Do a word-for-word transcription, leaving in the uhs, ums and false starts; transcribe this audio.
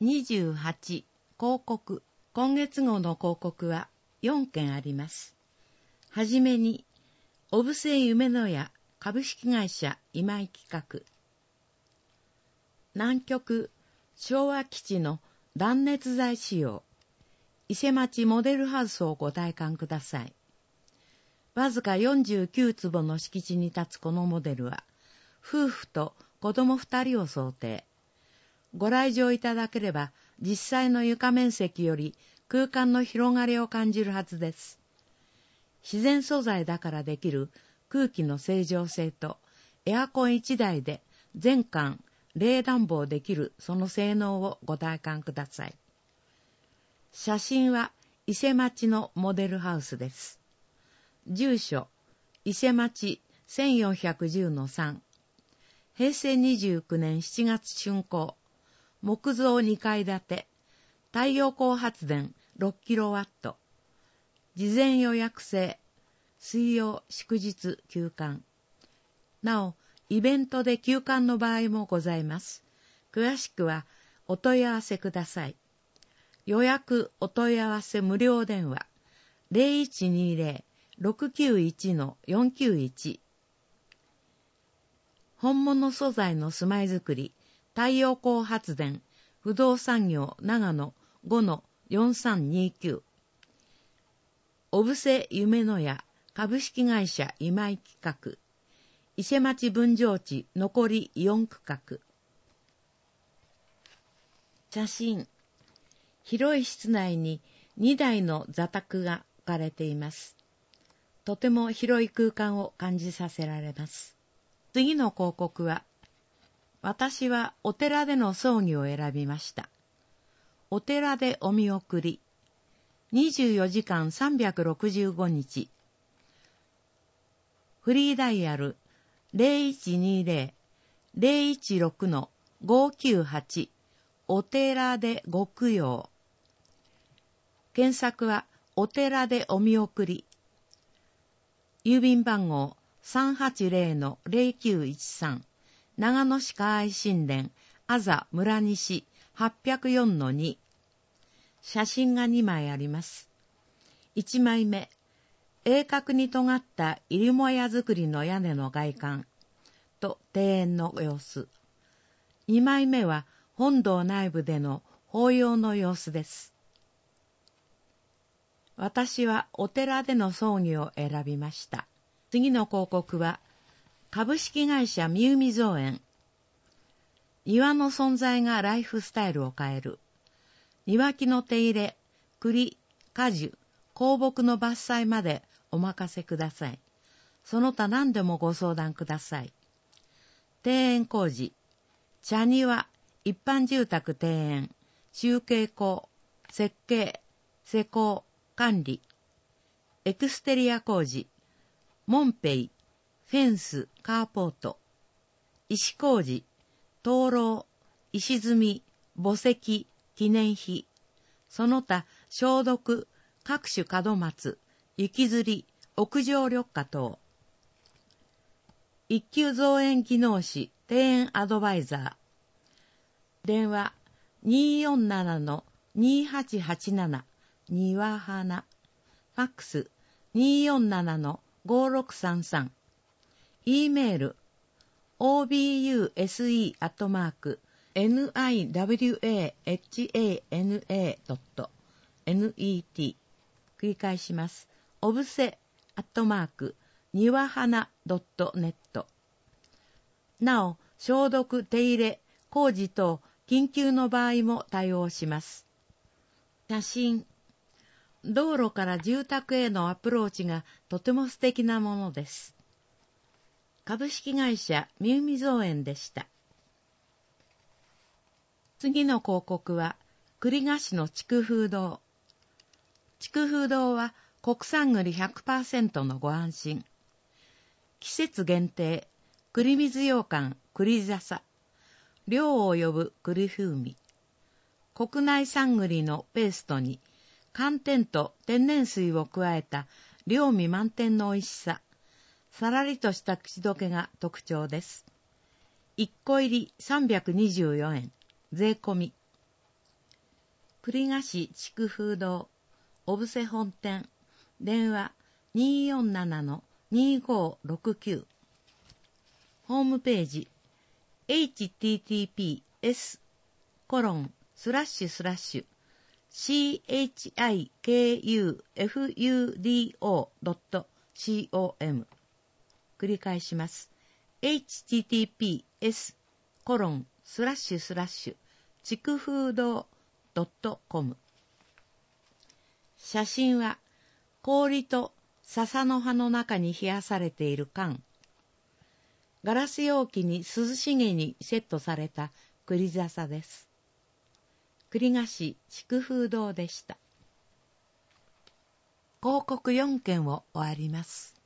にじゅうはち、広告。今月号の広告はよんけんあります。はじめに、小布施夢の屋株式会社今井企画。南極昭和基地の断熱材使用。伊勢町モデルハウスをご体感ください。わずかよんじゅうきゅうつぼの敷地に立つこのモデルは、夫婦と子供ふたりを想定。ご来場いただければ、実際の床面積より空間の広がりを感じるはずです。自然素材だからできる空気の清浄性と、エアコンいちだいで全館冷暖房できるその性能をご体感ください。写真は伊勢町のモデルハウスです。住所、伊勢町 せんよんひゃくじゅうのさん。へいせいにじゅうきゅうねんしちがつ竣工。木造にかい建て。太陽光発電 ろっキロワット。事前予約制。水曜祝日休館。なお、イベントで休館の場合もございます。詳しくはお問い合わせください。予約お問い合わせ無料電話 ゼロいちにゼロ ろくきゅういち よんきゅういち。本物素材の住まいづくり、太陽光発電、不動産業長野 ごのよんさんにきゅう。小布施夢の屋株式会社今井企画。伊勢町分譲地残りよんくかく。写真。広い室内ににだいの座卓が置かれています。とても広い空間を感じさせられます。次の広告は、私はお寺での葬儀を選びました。お寺でお見送り。にじゅうよじかんさんびゃくろくじゅうごにち。フリーダイヤル ゼロいちにゼロ ゼロいちろく ごきゅうはち。お寺でご供養。検索はお寺でお見送り。郵便番号 さんはちゼロ ゼロきゅういちさん。長野市河合神殿、あざ村西 はっぴゃくよんのに。写真がにまいあります。いちまいめ、鋭角に尖った入母屋造りの屋根の外観と庭園の様子。にまいめは本堂内部での法要の様子です。私はお寺での葬儀を選びました。次の広告は、株式会社みゆみ造園。庭の存在がライフスタイルを変える。庭木の手入れ、栗、果樹、香木の伐採までお任せください。その他何でもご相談ください。庭園工事、茶庭、一般住宅庭園、集計工、設計、施工、管理、エクステリア工事、モンペイ、フェンス、カーポート、石工事、灯籠、石積み、墓石、記念碑、その他消毒、各種門松、雪吊り、屋上緑化等。一級造園技能士、庭園アドバイザー。電話 にーよんなな にーはちはちなな、庭花。ファックス にーよんなな ごろくさんさん。E メール オービーユーエスイー アットマーク ニワハナ ドット ネット。繰り返します。おぶせアットマークにわはな ドット ネット。なお、消毒、手入れ、工事等、緊急の場合も対応します。写真。道路から住宅へのアプローチがとても素敵なものです。株式会社みゆみ造園でした。次の広告は、栗菓子の筑風堂。筑風堂は国産栗 ひゃくパーセント のご安心。季節限定、栗水羊羹、栗笹。涼を呼ぶ栗風味。国内産栗のペーストに、寒天と天然水を加えた涼味満点の美味しさ。さらりとした口どけが特徴です。いっこ入りさんびゃくにじゅうよえん、税込み。 栗菓子筑風堂小布施本店電話 にーよんななのにーごーろくきゅう ホームページ エイチティーティーピーエスコロンスラッシュスラッシュ シーエイチアイケーユーエフユーディーオードットコム 繰り返します。エイチティーティーピーエスコロンスラッシュスラッシュ筑風堂ドットコム。写真は氷と笹の葉の中に冷やされている缶。ガラス容器に涼しげにセットされた栗笹です。栗菓子筑風堂でした。広告よんけんを終わります。